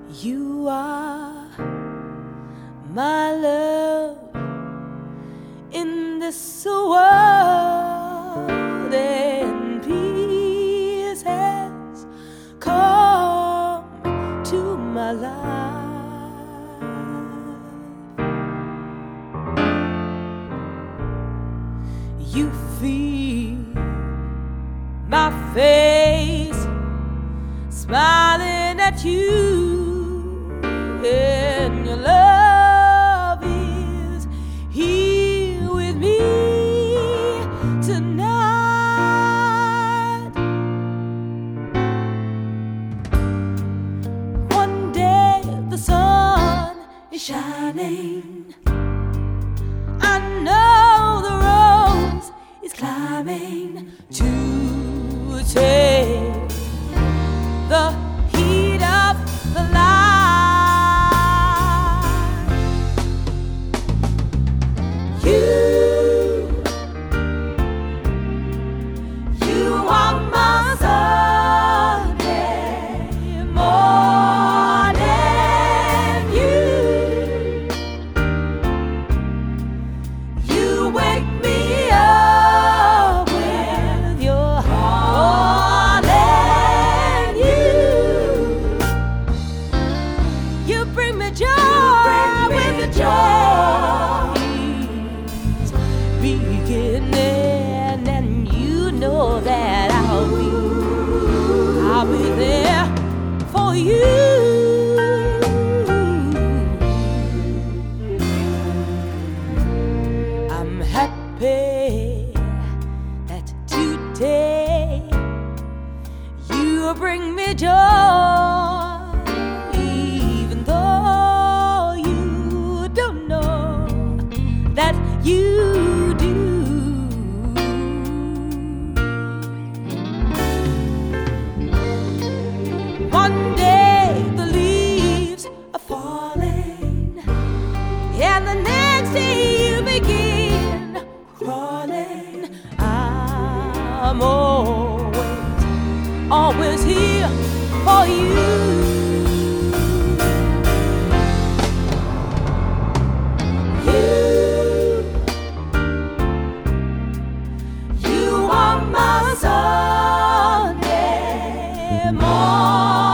You are my love in this world, and peace has come to my life. You feel my face smiling at you, and your love is here with me tonight. One day the sun is shining, I know the rose is climbing to take the heat of the light. You are my Sunday morning. You wake me up with your heart, and you bring me joy with the joy beginning, and you know that I'll be there for you. I'm happy that today you bring me joy, even though you don't know that you do. One day the leaves are falling, and the next day you begin crawling. I'm always here for you. You are my Sunday morning.